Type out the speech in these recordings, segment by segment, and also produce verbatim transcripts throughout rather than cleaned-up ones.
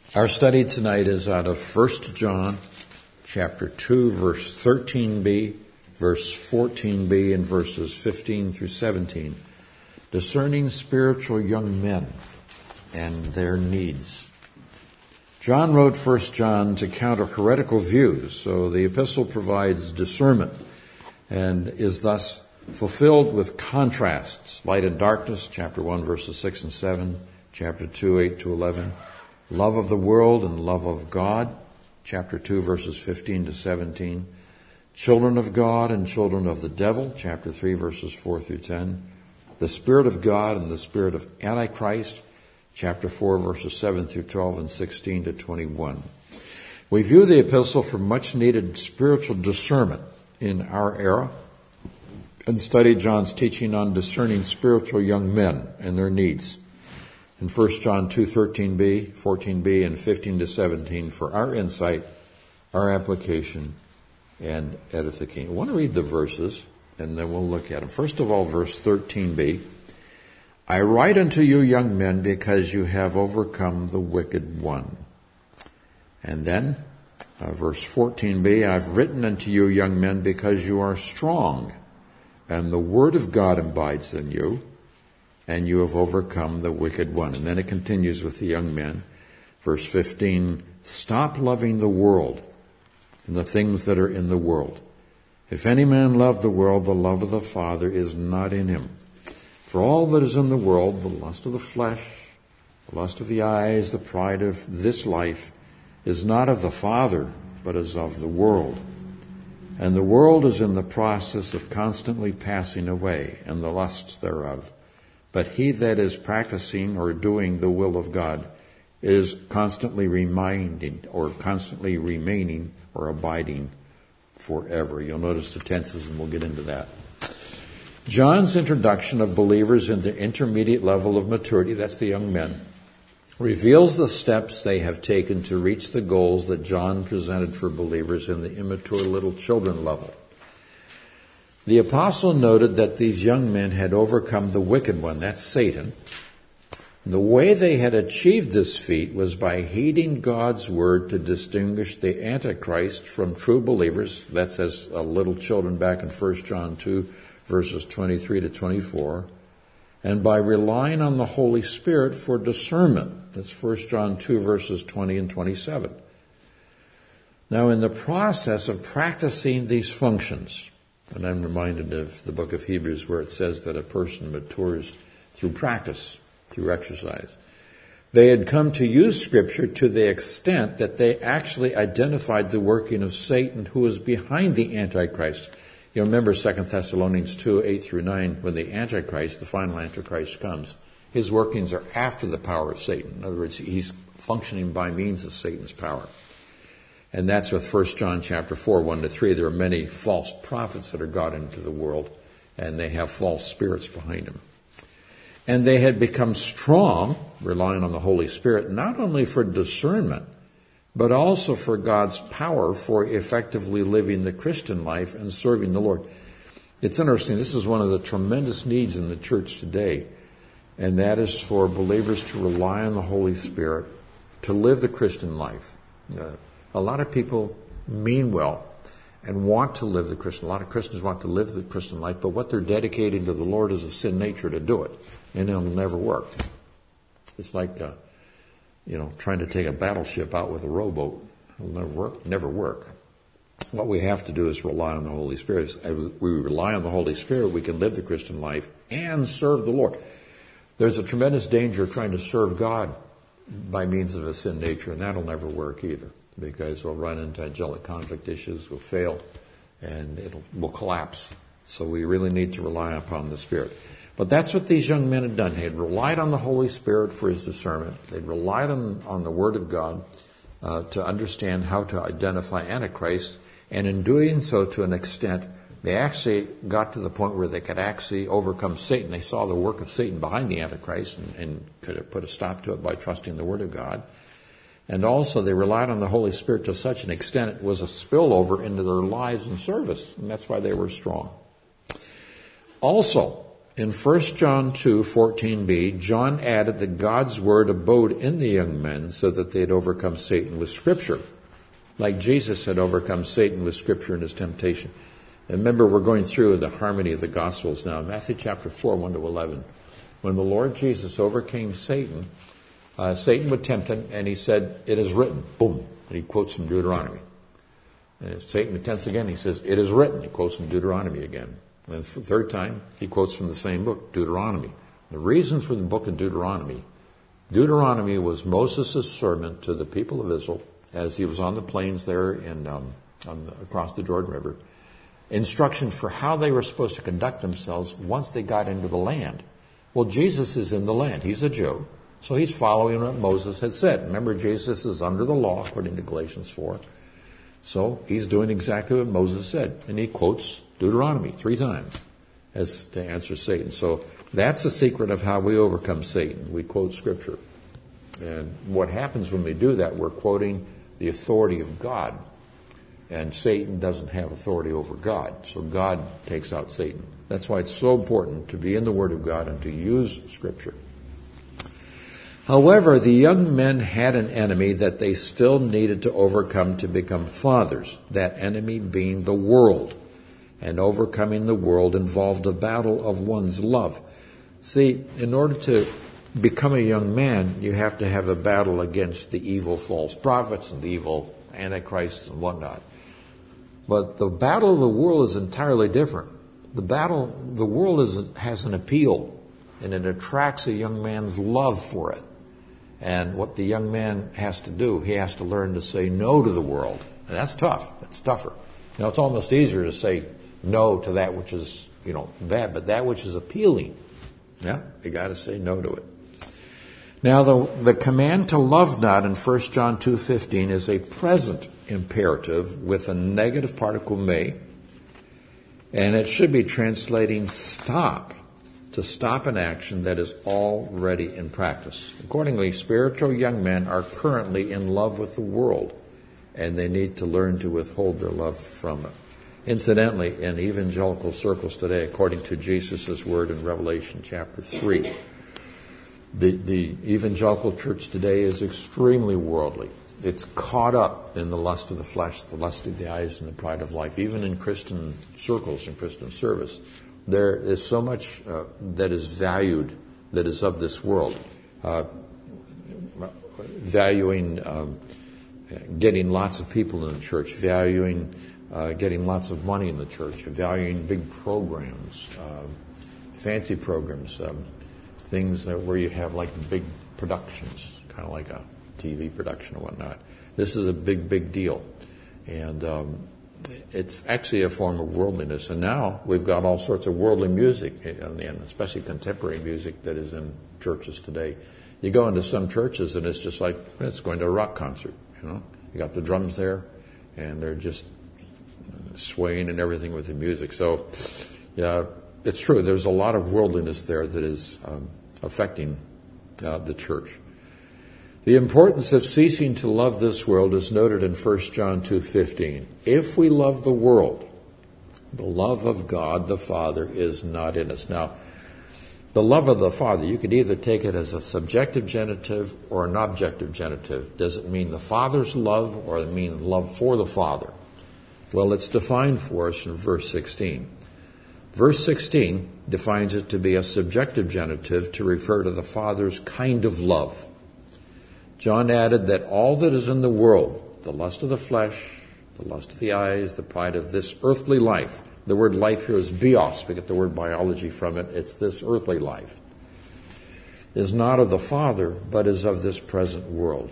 Our study tonight is out of First John chapter two, verse thirteen b, verse fourteen b, and verses fifteen through seventeen. Discerning spiritual young men and their needs. John wrote First John to counter heretical views, so the epistle provides discernment and is thus fulfilled with contrasts. Light and darkness, chapter one, verses six and seven, chapter two, eight to eleven. Love of the world and love of God, chapter two, verses fifteen to seventeen. Children of God and children of the devil, chapter three, verses four through ten. The Spirit of God and the Spirit of Antichrist, chapter four, verses seven through twelve and sixteen to twenty-one. We view the epistle for much needed spiritual discernment in our era and study John's teaching on discerning spiritual young men and their needs in First John two, thirteen b, fourteen b, and fifteen to seventeen for our insight, our application, and edification. I want to read the verses, and then we'll look at them. First of all, verse thirteen b. I write unto you, young men, because you have overcome the wicked one. And then, uh, verse fourteen b, I've written unto you, young men, because you are strong, and the word of God abides in you, and you have overcome the wicked one. And then it continues with the young men. Verse fifteen, stop loving the world and the things that are in the world. If any man love the world, the love of the Father is not in him. For all that is in the world, the lust of the flesh, the lust of the eyes, the pride of this life, is not of the Father, but is of the world. And the world is in the process of constantly passing away, and the lusts thereof. But he that is practicing or doing the will of God is constantly reminding or constantly remaining or abiding forever. You'll notice the tenses, and we'll get into that. John's introduction of believers in the intermediate level of maturity, that's the young men, reveals the steps they have taken to reach the goals that John presented for believers in the immature little children level. The apostle noted that these young men had overcome the wicked one, that's Satan. The way they had achieved this feat was by heeding God's word to distinguish the Antichrist from true believers. That's as uh, little children back in First John two, verses twenty-three to twenty-four. And by relying on the Holy Spirit for discernment. That's First John two, verses twenty and twenty-seven. Now, in the process of practicing these functions, and I'm reminded of the book of Hebrews where it says that a person matures through practice, through exercise. They had come to use Scripture to the extent that they actually identified the working of Satan, who is behind the Antichrist. You remember Second Thessalonians two, eight through nine, when the Antichrist, the final Antichrist, comes. His workings are after the power of Satan. In other words, he's functioning by means of Satan's power. And that's with First John chapter four, one to three. There are many false prophets that are got into the world, and they have false spirits behind them. And they had become strong, relying on the Holy Spirit, not only for discernment, but also for God's power for effectively living the Christian life and serving the Lord. It's interesting, this is one of the tremendous needs in the church today, and that is for believers to rely on the Holy Spirit to live the Christian life. Uh, A lot of people mean well and want to live the Christian. A lot of Christians want to live the Christian life, but what they're dedicating to the Lord is a sin nature to do it, and it'll never work. It's like, uh, you know, trying to take a battleship out with a rowboat. It'll never work. Never work. What we have to do is rely on the Holy Spirit. As we rely on the Holy Spirit, we can live the Christian life and serve the Lord. There's a tremendous danger of trying to serve God by means of a sin nature, and that'll never work either, because we'll run into angelic conflict issues, we'll fail, and it will collapse. So we really need to rely upon the Spirit. But that's what these young men had done. They had relied on the Holy Spirit for his discernment. They'd relied on, on the Word of God uh, to understand how to identify Antichrist. And in doing so, to an extent, they actually got to the point where they could actually overcome Satan. They saw the work of Satan behind the Antichrist and, and could have put a stop to it by trusting the Word of God. And also they relied on the Holy Spirit to such an extent it was a spillover into their lives and service. And that's why they were strong. Also, In First John two fourteen b, John added that God's word abode in the young men so that they had overcome Satan with Scripture, like Jesus had overcome Satan with Scripture in his temptation. And remember, we're going through the harmony of the Gospels now. Matthew chapter four, one to eleven. When the Lord Jesus overcame Satan, uh, Satan would tempt him, and he said, "It is written." Boom. And he quotes from Deuteronomy. And if Satan attempts again, he says, "It is written." He quotes from Deuteronomy again. And the third time, he quotes from the same book, Deuteronomy. The reason for the book of Deuteronomy, Deuteronomy was Moses' sermon to the people of Israel as he was on the plains there in, um, on the, across the Jordan River. Instruction for how they were supposed to conduct themselves once they got into the land. Well, Jesus is in the land. He's a Jew. So he's following what Moses had said. Remember, Jesus is under the law, according to Galatians four. So he's doing exactly what Moses said. And he quotes Deuteronomy three times as to answer Satan. So that's the secret of how we overcome Satan. We quote Scripture. And what happens when we do that, we're quoting the authority of God. And Satan doesn't have authority over God. So God takes out Satan. That's why it's so important to be in the Word of God and to use Scripture. However, the young men had an enemy that they still needed to overcome to become fathers, that enemy being the world. And overcoming the world involved a battle of one's love. See, in order to become a young man, you have to have a battle against the evil false prophets and the evil antichrists and whatnot. But the battle of the world is entirely different. The battle, the world is, has an appeal, and it attracts a young man's love for it. And what the young man has to do, he has to learn to say no to the world. And that's tough. It's tougher. You know, it's almost easier to say no to that which is, you know, bad, but that which is appealing, yeah, you got to say no to it. Now, the, the command to love not in First John two fifteen is a present imperative with a negative particle may, and it should be translating stop, to stop an action that is already in practice. Accordingly, spiritual young men are currently in love with the world, and they need to learn to withhold their love from it. Incidentally, in evangelical circles today, according to Jesus' word in Revelation chapter three, the, the evangelical church today is extremely worldly. It's caught up in the lust of the flesh, the lust of the eyes, and the pride of life. Even in Christian circles and Christian service, there is so much uh, that is valued, that is of this world. Uh, valuing um, getting lots of people in the church, valuing uh, getting lots of money in the church, valuing big programs, uh, fancy programs, um, things that where you have like big productions, kind of like a T V production or whatnot. This is a big, big deal. And um, it's actually a form of worldliness. And now we've got all sorts of worldly music, and especially contemporary music that is in churches today. You go into some churches and it's just like, it's going to a rock concert, you know. You got the drums there, and they're just swaying and everything with the music. So, yeah, it's true. There's a lot of worldliness there that is um, affecting uh, the church. The importance of ceasing to love this world is noted in First John two fifteen. If we love the world, the love of God the Father is not in us. Now, the love of the Father, you could either take it as a subjective genitive or an objective genitive. Does it mean the Father's love, or does it mean love for the Father? Well, it's defined for us in verse sixteen. Verse sixteen defines it to be a subjective genitive to refer to the Father's kind of love. John added that all that is in the world, the lust of the flesh, the lust of the eyes, the pride of this earthly life. The word life here is bios. We get the word biology from it. It's this earthly life. Is not of the Father, but is of this present world.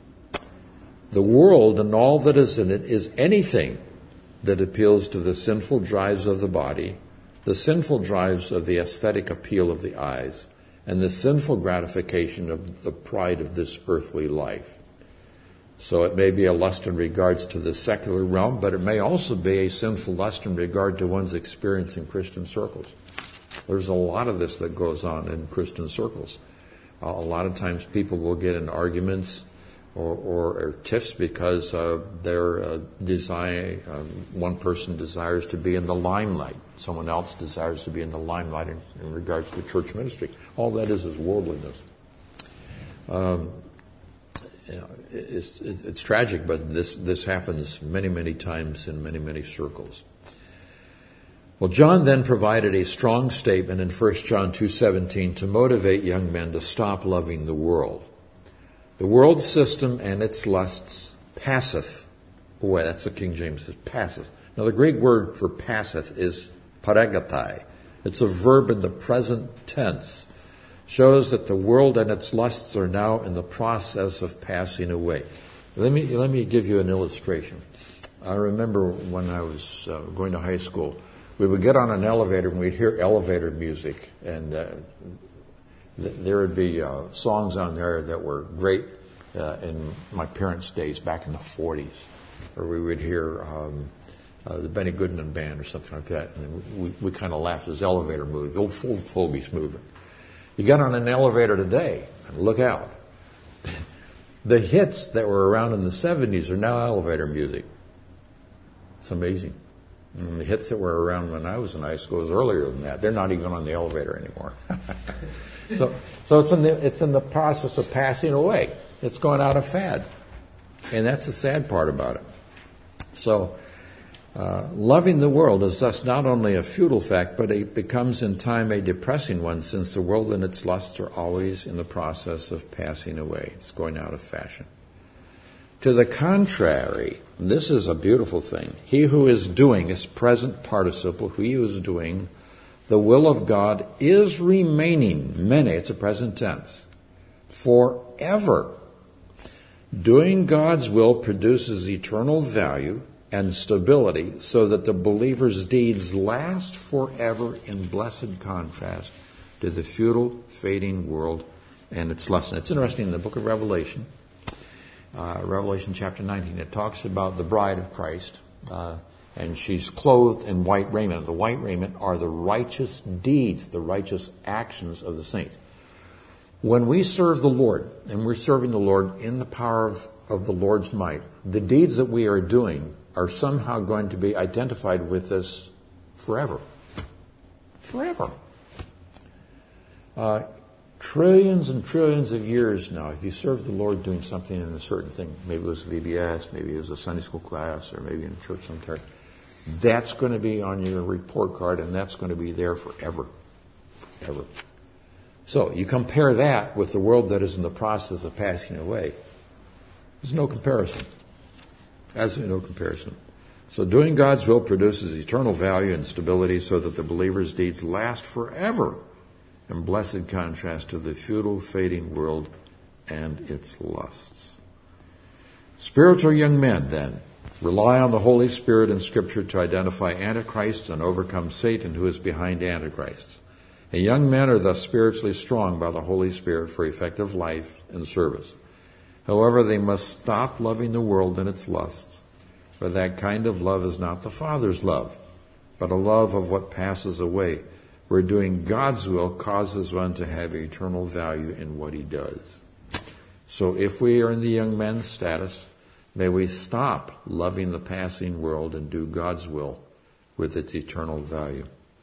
The world and all that is in it is anything that appeals to the sinful drives of the body, the sinful drives of the aesthetic appeal of the eyes, and the sinful gratification of the pride of this earthly life. So it may be a lust in regards to the secular realm, but it may also be a sinful lust in regard to one's experience in Christian circles. There's a lot of this that goes on in Christian circles. Uh, a lot of times people will get in arguments or, or, or tiffs because uh, their uh, desire, uh, one person desires to be in the limelight, someone else desires to be in the limelight in, in regards to church ministry. All that is is worldliness. Um, you know, it's, it's, it's tragic, but this, this happens many, many times in many, many circles. Well, John then provided a strong statement in First John two seventeen to motivate young men to stop loving the world. The world system and its lusts passeth away. That's the King James says, passeth. Now, the Greek word for passeth is paregatai. It's a verb in the present tense. Shows that the world and its lusts are now in the process of passing away. Let me let me give you an illustration. I remember when I was uh, going to high school, we would get on an elevator and we'd hear elevator music, and uh, th- there would be uh, songs on there that were great uh, in my parents' days back in the forties, or we would hear um, uh, the Benny Goodman Band or something like that, and we, we kind of laughed as elevator moved, the old old Fogies moving. You get on an elevator today, and look out. The hits that were around in the seventies are now elevator music. It's amazing. And the hits that were around when I was in high school was earlier than that. They're not even on the elevator anymore. so so it's in the it's in the process of passing away. It's going out of fad. And that's the sad part about it. So Uh, loving the world is thus not only a futile fact, but it becomes in time a depressing one, since the world and its lusts are always in the process of passing away. It's going out of fashion. To the contrary, this is a beautiful thing. He who is doing, is present participle, he who is doing the will of God is remaining, mene, it's a present tense, forever. Doing God's will produces eternal value and stability, so that the believer's deeds last forever, in blessed contrast to the futile, fading world and its lust. It's interesting, in the book of Revelation, uh, Revelation chapter nineteen, it talks about the bride of Christ, uh, and she's clothed in white raiment. The white raiment are the righteous deeds, the righteous actions of the saints. When we serve the Lord, and we're serving the Lord in the power of, of the Lord's might, the deeds that we are doing are somehow going to be identified with us forever. Forever. Uh, trillions and trillions of years now, if you serve the Lord doing something in a certain thing, maybe it was V B S, maybe it was a Sunday school class, or maybe in a church sometime, that's going to be on your report card, and that's going to be there forever. Forever. So you compare that with the world that is in the process of passing away. There's no comparison. Absolutely no comparison. So doing God's will produces eternal value and stability, so that the believer's deeds last forever, in blessed contrast to the futile, fading world and its lusts. Spiritual young men, then, rely on the Holy Spirit and Scripture to identify Antichrists and overcome Satan, who is behind Antichrists. And young men are thus spiritually strong by the Holy Spirit for effective life and service. However, they must stop loving the world and its lusts, for that kind of love is not the Father's love, but a love of what passes away, where doing God's will causes one to have eternal value in what he does. So if we are in the young men's status, may we stop loving the passing world and do God's will with its eternal value.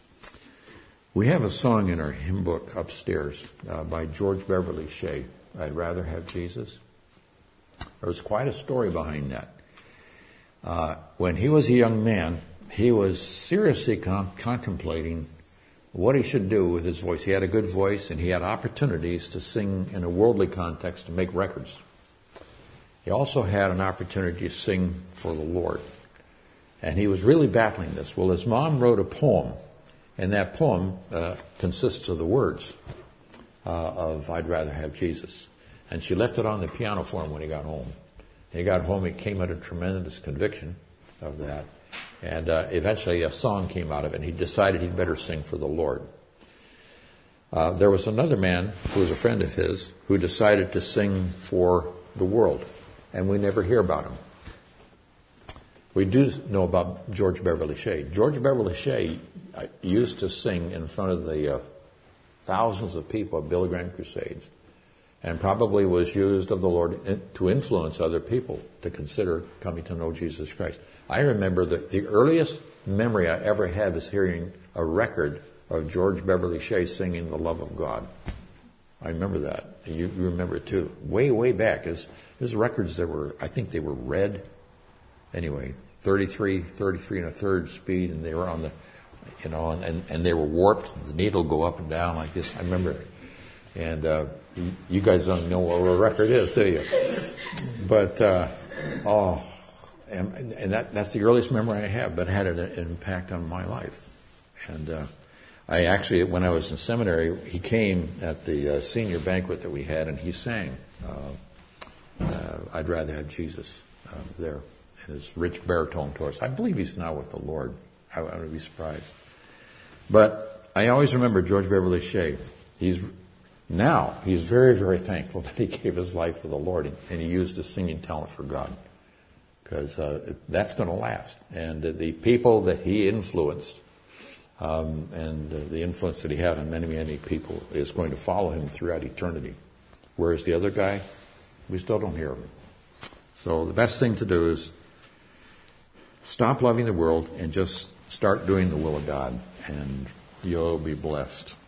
We have a song in our hymn book upstairs uh, by George Beverly Shea, I'd Rather Have Jesus. There was quite a story behind that. Uh, when he was a young man, he was seriously con- contemplating what he should do with his voice. He had a good voice, and he had opportunities to sing in a worldly context, to make records. He also had an opportunity to sing for the Lord. And he was really battling this. Well, his mom wrote a poem, and that poem uh, consists of the words uh, of I'd Rather Have Jesus. And she left it on the piano for him when he got home. And he got home, he came under tremendous conviction of that. And uh, eventually a song came out of it, and he decided he'd better sing for the Lord. Uh, there was another man who was a friend of his who decided to sing for the world, and we never hear about him. We do know about George Beverly Shea. George Beverly Shea used to sing in front of the uh, thousands of people at Billy Graham Crusades. and probably was used of the Lord to influence other people to consider coming to know Jesus Christ. I remember that the earliest memory I ever have is hearing a record of George Beverly Shea singing The Love of God. I remember that. You, you remember it too. Way, way back. There's, there's records that were, I think they were red. Anyway, thirty-three, thirty-three and a third speed, and they were on the, you know, and, and they were warped. The needle go up and down like this. I remember it. And uh, you guys don't know what a record is, do you? But, uh, oh, and, and that, that's the earliest memory I have, but it had an, an impact on my life. And uh, I actually, when I was in seminary, he came at the uh, senior banquet that we had, and he sang, uh, uh, I'd rather have Jesus uh, there. And his rich baritone chorus. I believe he's now with the Lord. I, I would be surprised. But I always remember George Beverly Shea. He's now, he's very, very thankful that he gave his life for the Lord, and he used his singing talent for God. Because uh, that's going to last. And uh, the people that he influenced, um, and uh, the influence that he had on many, many people is going to follow him throughout eternity. Whereas the other guy, we still don't hear of him. So the best thing to do is stop loving the world and just start doing the will of God, and you'll be blessed.